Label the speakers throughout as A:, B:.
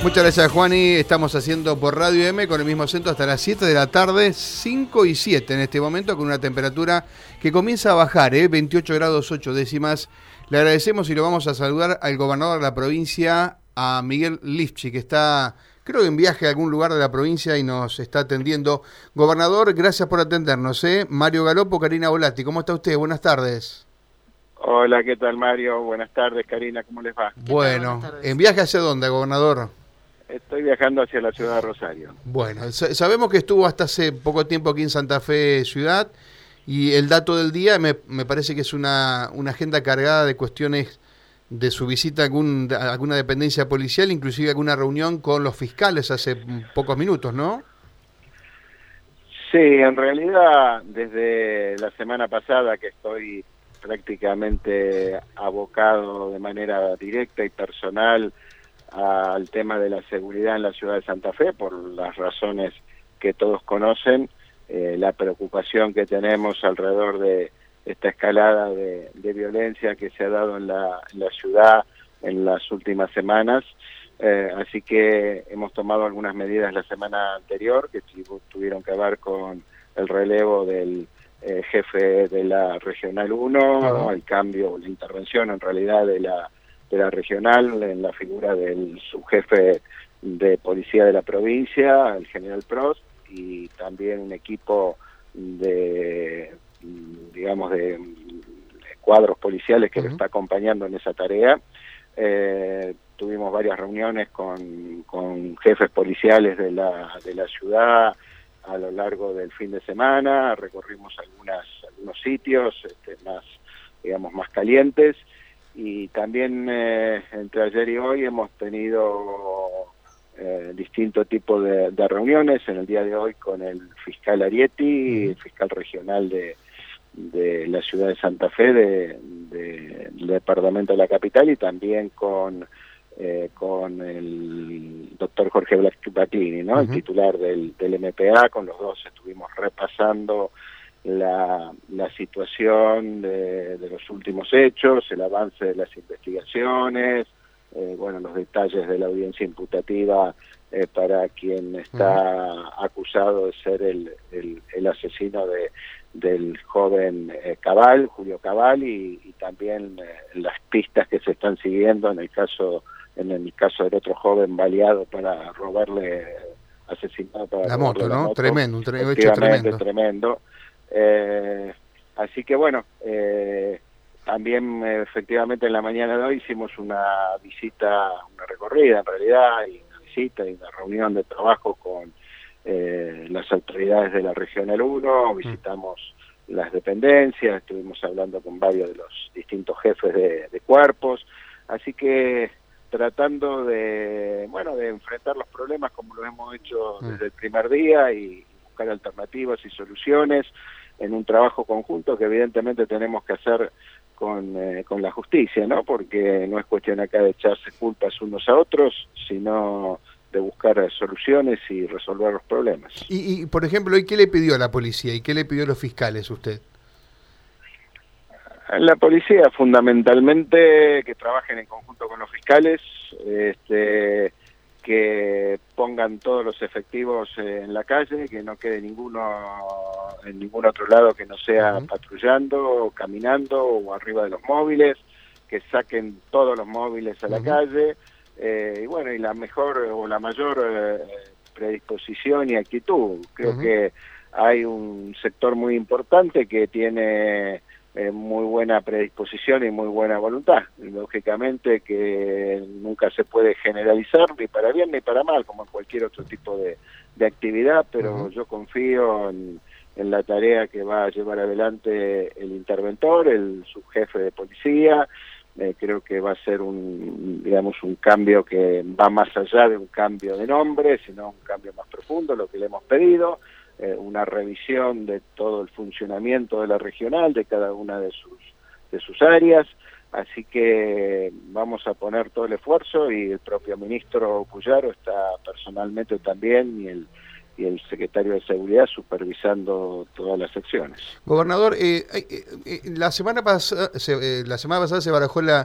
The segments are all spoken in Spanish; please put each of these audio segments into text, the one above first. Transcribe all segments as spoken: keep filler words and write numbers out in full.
A: Muchas gracias, Juani. Estamos haciendo por Radio M con el mismo acento hasta las siete de la tarde, cinco y siete en este momento, con una temperatura que comienza a bajar, ¿eh? veintiocho grados ocho décimas. Le agradecemos y lo vamos a saludar al gobernador de la provincia, a Miguel Lifchi, que está, creo que en viaje a algún lugar de la provincia y nos está atendiendo. Gobernador, gracias por atendernos, ¿eh? Mario Galopo, Karina Volatti, ¿cómo está usted? Buenas tardes.
B: Hola, ¿qué tal, Mario? Buenas tardes, Karina, ¿cómo les va?
A: Bueno, ¿en viaje hacia dónde, gobernador?
B: Estoy viajando hacia la ciudad de Rosario.
A: Bueno, sabemos que estuvo hasta hace poco tiempo aquí en Santa Fe Ciudad y el dato del día me, me parece que es una, una agenda cargada de cuestiones de su visita a, algún, a alguna dependencia policial, inclusive alguna reunión con los fiscales hace pocos minutos, ¿no?
B: Sí, en realidad desde la semana pasada que estoy prácticamente abocado de manera directa y personal al tema de la seguridad en la ciudad de Santa Fe, por las razones que todos conocen, eh, la preocupación que tenemos alrededor de esta escalada de, de violencia que se ha dado en la, en la ciudad en las últimas semanas. Eh, así que hemos tomado algunas medidas la semana anterior que tuvieron que ver con el relevo del eh, jefe de la Regional uno, uh-huh. el cambio, la intervención en realidad de la de la regional en la figura del subjefe de policía de la provincia, el general Prost, y también un equipo de, digamos, de, de cuadros policiales que uh-huh. lo está acompañando en esa tarea. Eh, tuvimos varias reuniones con, con jefes policiales de la, de la ciudad a lo largo del fin de semana, recorrimos algunas, algunos sitios este, más, digamos, más calientes. Y también eh, entre ayer y hoy hemos tenido eh, distintos tipos de, de reuniones, en el día de hoy con el fiscal Arietti, el fiscal regional de, de la ciudad de Santa Fe, de, de, del departamento de la capital, y también con, eh, con el doctor Jorge Baclini, ¿no? Uh-huh. El titular del, del M P A. Con los dos estuvimos repasando La, la situación de, de los últimos hechos, el avance de las investigaciones, eh, bueno, los detalles de la audiencia imputativa eh, para quien está uh-huh. acusado de ser el, el, el asesino de, del joven eh, Cabal, Julio Cabal, y, y también eh, las pistas que se están siguiendo en el caso en el caso del otro joven baleado para robarle, asesinado para
A: la moto, ¿no? Moto. Tremendo, un tre-
B: hecho
A: tremendo.
B: tremendo. Eh, así que bueno, eh, también eh, efectivamente en la mañana de hoy hicimos una visita, una recorrida en realidad, y una visita y una reunión de trabajo con eh, las autoridades de la Regional uno, visitamos mm. las dependencias, estuvimos hablando con varios de los distintos jefes de, de cuerpos, así que tratando de, bueno, de enfrentar los problemas como lo hemos hecho mm. desde el primer día y buscar alternativas y soluciones en un trabajo conjunto que evidentemente tenemos que hacer con, eh, con la justicia, ¿no? Porque no es cuestión acá de echarse culpas unos a otros, sino de buscar soluciones y resolver los problemas.
A: Y, y por ejemplo, ¿y qué le pidió a la policía y qué le pidió a los fiscales usted?
B: La policía fundamentalmente que trabajen en conjunto con los fiscales, este que pongan todos los efectivos eh, en la calle, que no quede ninguno en ningún otro lado que no sea uh-huh. patrullando, o caminando o arriba de los móviles, que saquen todos los móviles a la uh-huh. calle, eh, y bueno, y la mejor o la mayor eh, predisposición y actitud. Creo uh-huh. que hay un sector muy importante que tiene Eh, muy buena predisposición y muy buena voluntad. Lógicamente que nunca se puede generalizar ni para bien ni para mal, como en cualquier otro tipo de, de actividad, pero uh-huh. yo confío en, en la tarea que va a llevar adelante el interventor, el subjefe de policía. Eh, creo que va a ser un, digamos, un cambio que va más allá de un cambio de nombre, sino un cambio más profundo, lo que le hemos pedido. Eh, una revisión de todo el funcionamiento de la regional, de cada una de sus de sus áreas, así que vamos a poner todo el esfuerzo y el propio ministro Puyaro está personalmente también y el y el secretario de Seguridad supervisando todas las secciones.
A: Gobernador, eh, eh, eh, la semana pasada se, eh, la semana pasada se barajó la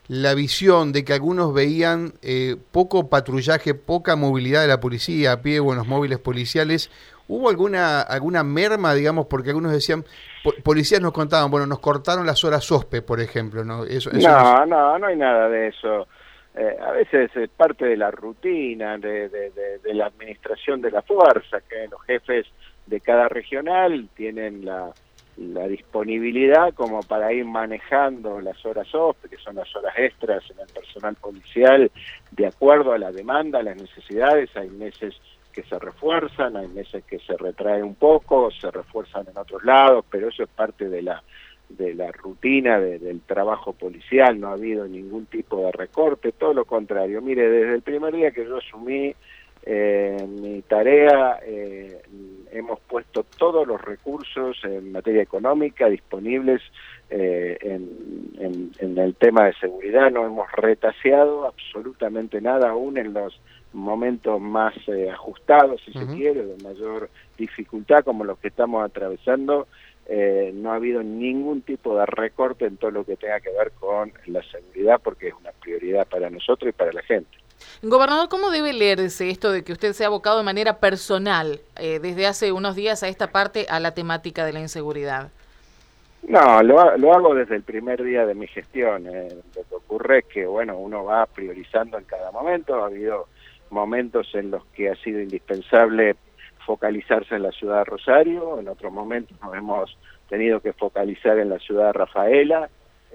A: la visión de que algunos veían eh, poco patrullaje, poca movilidad de la policía a pie o en los móviles policiales. ¿Hubo alguna alguna merma, digamos, porque algunos decían, po policías nos contaban, bueno, nos cortaron las horas O S P E, por ejemplo, ¿no? Eso, eso
B: no,
A: nos...
B: no, no hay nada de eso. Eh, a veces es parte de la rutina, de, de, de, de la administración de la fuerza, que los jefes de cada regional tienen la, la disponibilidad como para ir manejando las horas O S P E, que son las horas extras en el personal policial, de acuerdo a la demanda, a las necesidades. Hay meses que se refuerzan, hay meses que se retrae un poco, se refuerzan en otros lados, pero eso es parte de la de la rutina de, del trabajo policial. No ha habido ningún tipo de recorte, todo lo contrario. Mire, desde el primer día que yo asumí eh, mi tarea, eh, hemos puesto todos los recursos en materia económica disponibles eh, en, en, en el tema de seguridad. No hemos retaseado absolutamente nada, aún en los momentos más eh, ajustados, si uh-huh. se quiere, de mayor dificultad como los que estamos atravesando. Eh, no ha habido ningún tipo de recorte en todo lo que tenga que ver con la seguridad, porque es una prioridad para nosotros y para la gente.
C: Gobernador, ¿cómo debe leerse esto de que usted se ha abocado de manera personal eh, desde hace unos días a esta parte, a la temática de la inseguridad?
B: No, lo, lo hago desde el primer día de mi gestión. Eh, lo que ocurre es que, bueno, uno va priorizando en cada momento. Ha habido momentos en los que ha sido indispensable focalizarse en la ciudad de Rosario, en otros momentos nos hemos tenido que focalizar en la ciudad de Rafaela.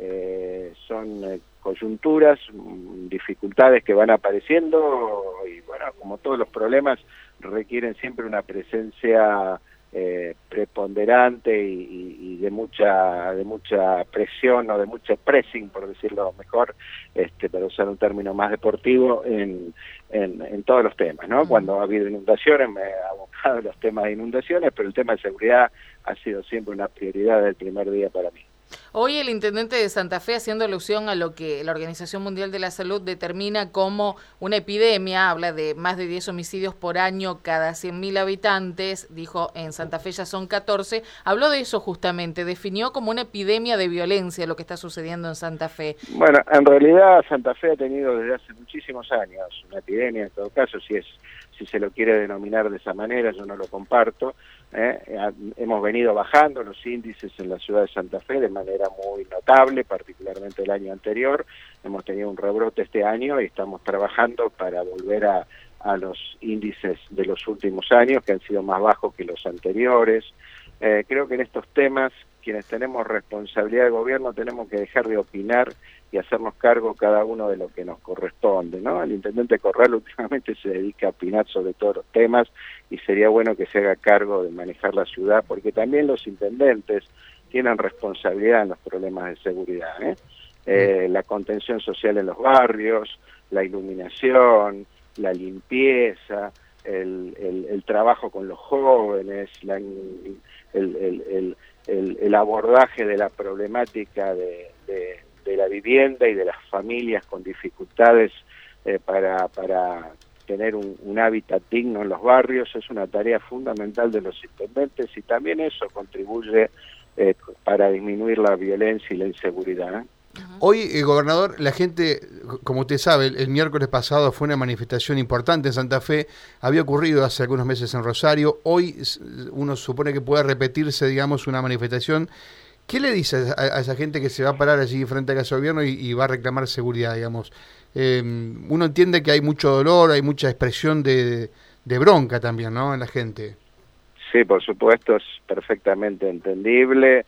B: Eh, son eh, coyunturas, dificultades que van apareciendo y, bueno, como todos los problemas, requieren siempre una presencia eh, preponderante y, y, y de mucha de mucha presión o de mucha pressing, por decirlo mejor, este, para usar un término más deportivo, en, en, en todos los temas, ¿no? Uh-huh. Cuando ha habido inundaciones me he abocado a los temas de inundaciones, pero el tema de seguridad ha sido siempre una prioridad del primer día para mí.
C: Hoy el intendente de Santa Fe, haciendo alusión a lo que la Organización Mundial de la Salud determina como una epidemia, habla de más de diez homicidios por año cada cien mil habitantes, dijo en Santa Fe ya son catorce, habló de eso justamente, definió como una epidemia de violencia lo que está sucediendo en Santa Fe.
B: Bueno, en realidad Santa Fe ha tenido desde hace muchísimos años una epidemia, en todo caso, si es si se lo quiere denominar de esa manera, yo no lo comparto. ¿eh? Hemos venido bajando los índices en la ciudad de Santa Fe de manera muy notable, particularmente el año anterior. Hemos tenido un rebrote este año y estamos trabajando para volver a, a los índices de los últimos años, que han sido más bajos que los anteriores. Eh, creo que en estos temas, quienes tenemos responsabilidad de gobierno, tenemos que dejar de opinar y hacernos cargo cada uno de lo que nos corresponde, ¿no? El intendente Corral últimamente se dedica a opinar sobre todos los temas y sería bueno que se haga cargo de manejar la ciudad, porque también los intendentes tienen responsabilidad en los problemas de seguridad, ¿eh? Eh, la contención social en los barrios, la iluminación, la limpieza, el, el, el trabajo con los jóvenes, la, el, el, el, el, el abordaje de la problemática de, de, de la vivienda y de las familias con dificultades eh, para, para tener un, un hábitat digno en los barrios. Es una tarea fundamental de los intendentes y también eso contribuye eh, para disminuir la violencia y la inseguridad, ¿eh?
A: Hoy, eh, gobernador, la gente, como usted sabe, el, el miércoles pasado fue una manifestación importante en Santa Fe, había ocurrido hace algunos meses en Rosario, hoy uno supone que puede repetirse, digamos, una manifestación. ¿Qué le dice a, a esa gente que se va a parar allí frente a la Casa de Gobierno y, y va a reclamar seguridad, digamos? Eh, uno entiende que hay mucho dolor, hay mucha expresión de, de bronca también, ¿no?, en la gente.
B: Sí, por supuesto, es perfectamente entendible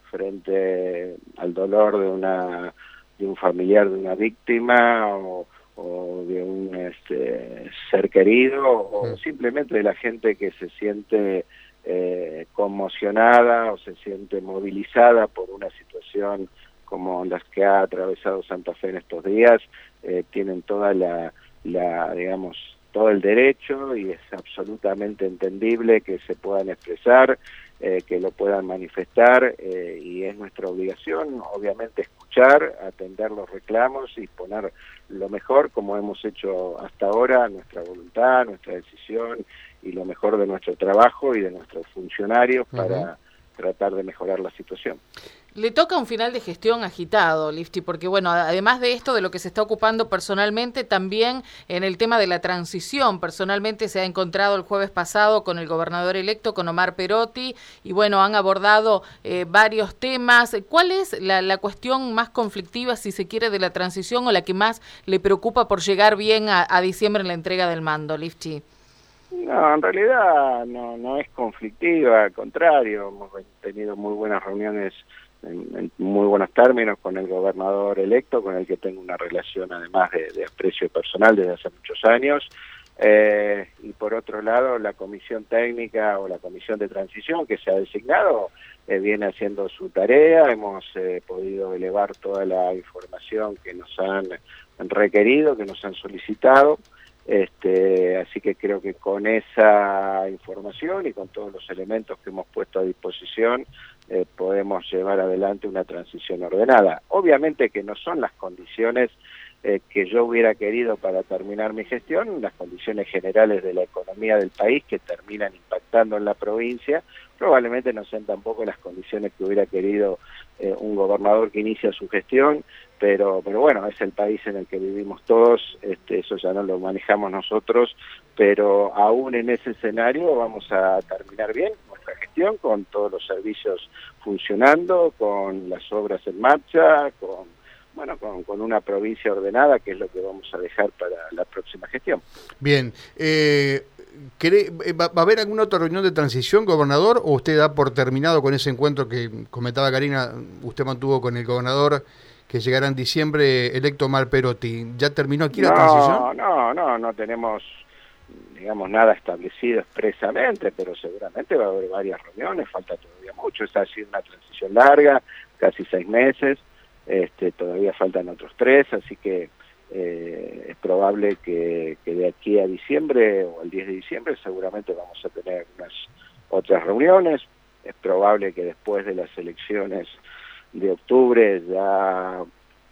B: frente al dolor de una de un familiar de una víctima o, o de un este, ser querido o sí. simplemente de la gente que se siente eh, conmocionada o se siente movilizada por una situación como las que ha atravesado Santa Fe en estos días. Eh, tienen toda la, la digamos todo el derecho y es absolutamente entendible que se puedan expresar, eh, que lo puedan manifestar eh, y es nuestra obligación, obviamente, escuchar, atender los reclamos y poner lo mejor, como hemos hecho hasta ahora, nuestra voluntad, nuestra decisión y lo mejor de nuestro trabajo y de nuestros funcionarios para uh-huh. tratar de mejorar la situación.
C: Le toca un final de gestión agitado, Lifti, porque bueno, además de esto, de lo que se está ocupando personalmente, también en el tema de la transición, personalmente se ha encontrado el jueves pasado con el gobernador electo, con Omar Perotti, y bueno, han abordado eh, varios temas. ¿Cuál es la, la cuestión más conflictiva, si se quiere, de la transición o la que más le preocupa por llegar bien a, a diciembre en la entrega del mando, Lifti?
B: No, en realidad no, no es conflictiva, al contrario, hemos tenido muy buenas reuniones en, en muy buenos términos con el gobernador electo, con el que tengo una relación además de, de aprecio personal desde hace muchos años, eh, y por otro lado la comisión técnica o la comisión de transición que se ha designado eh, viene haciendo su tarea, hemos eh, podido elevar toda la información que nos han requerido, que nos han solicitado. Este, así que creo que con esa información y con todos los elementos que hemos puesto a disposición eh, podemos llevar adelante una transición ordenada. Obviamente que no son las condiciones eh, que yo hubiera querido para terminar mi gestión, las condiciones generales de la economía del país que terminan impactando en la provincia, probablemente no sean tampoco las condiciones que hubiera querido eh, un gobernador que inicia su gestión, pero pero bueno, es el país en el que vivimos todos, este, eso ya no lo manejamos nosotros, pero aún en ese escenario vamos a terminar bien nuestra gestión, con todos los servicios funcionando, con las obras en marcha, con bueno, con, con una provincia ordenada, que es lo que vamos a dejar para la próxima gestión.
A: Bien, eh, ¿va, ¿va a haber alguna otra reunión de transición, gobernador, o usted da por terminado con ese encuentro que comentaba Karina, usted mantuvo con el gobernador, que llegará en diciembre, electo Omar Perotti? ¿Ya terminó aquí
B: no,
A: la transición?
B: No, no, no tenemos, digamos, nada establecido expresamente, pero seguramente va a haber varias reuniones, falta todavía mucho, esta ha sido una transición larga, casi seis meses, este, todavía faltan otros tres, así que eh, es probable que, que de aquí a diciembre o el diez de diciembre seguramente vamos a tener unas otras reuniones, es probable que después de las elecciones de octubre ya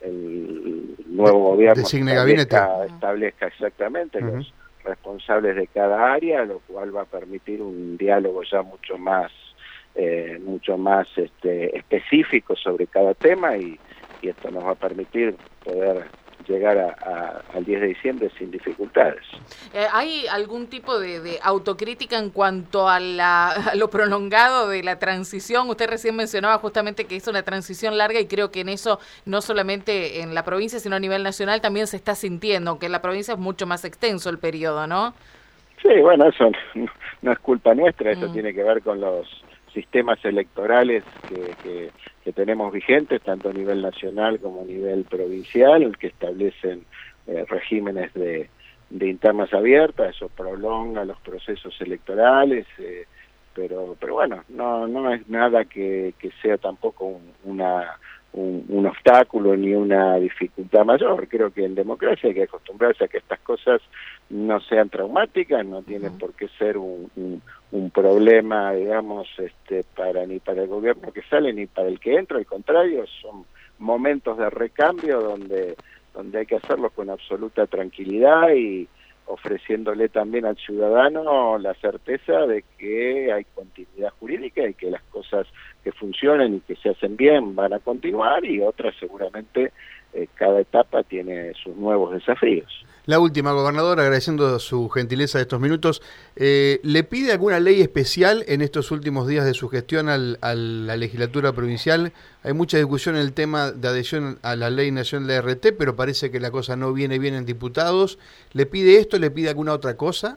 B: el nuevo gobierno establezca, establezca exactamente uh-huh. los responsables de cada área, lo cual va a permitir un diálogo ya mucho más eh, mucho más este, específico sobre cada tema, y, y esto nos va a permitir poder llegar a, a, al diez de diciembre sin dificultades.
C: Eh, ¿Hay algún tipo de, de autocrítica en cuanto a, la, a lo prolongado de la transición? Usted recién mencionaba justamente que es una transición larga, y creo que en eso, no solamente en la provincia, sino a nivel nacional, también se está sintiendo, aunque en la provincia es mucho más extenso el periodo, ¿no?
B: Sí, bueno, eso no, no es culpa nuestra, eso mm. tiene que ver con los sistemas electorales que, que, que tenemos vigentes, tanto a nivel nacional como a nivel provincial, que establecen eh, regímenes de, de internas abiertas, eso prolonga los procesos electorales, eh, pero pero bueno, no no es nada que, que sea tampoco un, una un, un obstáculo ni una dificultad mayor. Creo que en democracia hay que acostumbrarse a que estas cosas no sean traumáticas, no tienen uh-huh. por qué ser un, un, un problema, digamos, este, para ni para el gobierno que sale ni para el que entra. Al contrario, son momentos de recambio donde donde hay que hacerlo con absoluta tranquilidad y ofreciéndole también al ciudadano la certeza de que hay continuidad jurídica y que las cosas que funcionen y que se hacen bien van a continuar, y otras seguramente eh, cada etapa tiene sus nuevos desafíos.
A: La última, gobernador, agradeciendo su gentileza de estos minutos, eh, ¿le pide alguna ley especial en estos últimos días de su gestión al, a la legislatura provincial? Hay mucha discusión en el tema de adhesión a la ley nacional de R T, pero parece que la cosa no viene bien en diputados. ¿Le pide esto? ¿Le pide alguna otra cosa?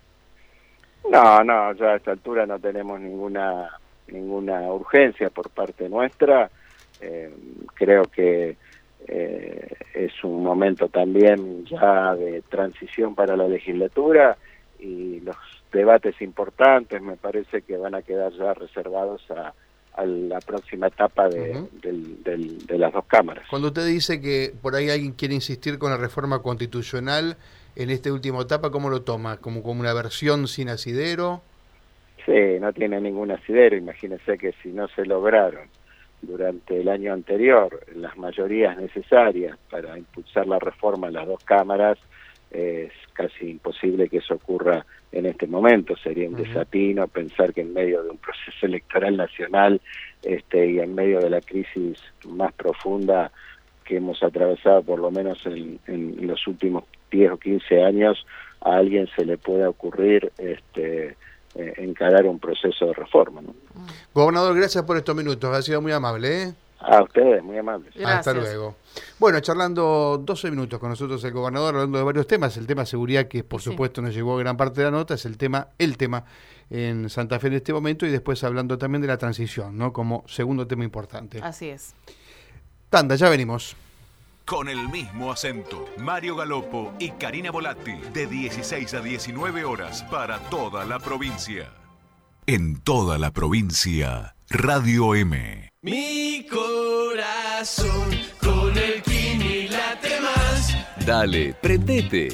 B: No, no, ya a esta altura no tenemos ninguna ninguna urgencia por parte nuestra. Eh, creo que Eh, es un momento también ya de transición para la legislatura, y los debates importantes me parece que van a quedar ya reservados a, a la próxima etapa de, uh-huh. del, del, de las dos cámaras.
A: Cuando usted dice que por ahí alguien quiere insistir con la reforma constitucional en esta última etapa, ¿cómo lo toma? ¿Como, como una versión sin asidero?
B: Sí, no tiene ningún asidero. Imagínense que si no se lograron durante el año anterior las mayorías necesarias para impulsar la reforma en las dos cámaras, es casi imposible posible que eso ocurra en este momento. Sería un
A: Uh-huh.
B: desatino pensar que en medio de un proceso electoral nacional este, y en medio de la crisis más profunda que hemos atravesado por lo menos en, en los últimos diez o quince años, a alguien se le pueda ocurrir este, eh, encarar un proceso de reforma, ¿no?
A: Gobernador, gracias por estos minutos, ha sido muy amable, ¿eh?
B: A ustedes, muy amables.
C: Gracias.
A: Hasta luego. Bueno, charlando doce minutos con nosotros el gobernador, hablando de varios temas. El tema seguridad, que por
C: Sí.
A: supuesto nos llegó gran parte de la nota, es el tema, el tema en Santa Fe en este momento, y después hablando también de la transición, ¿no? Como segundo tema importante.
C: Así es.
A: Tanda, ya venimos.
D: Con el mismo acento, Mario Galopo y Karina Volatti, de dieciséis a diecinueve horas para toda la provincia. En toda la provincia, Radio M.
E: Mi corazón con el Kini late más.
F: Dale, prendete.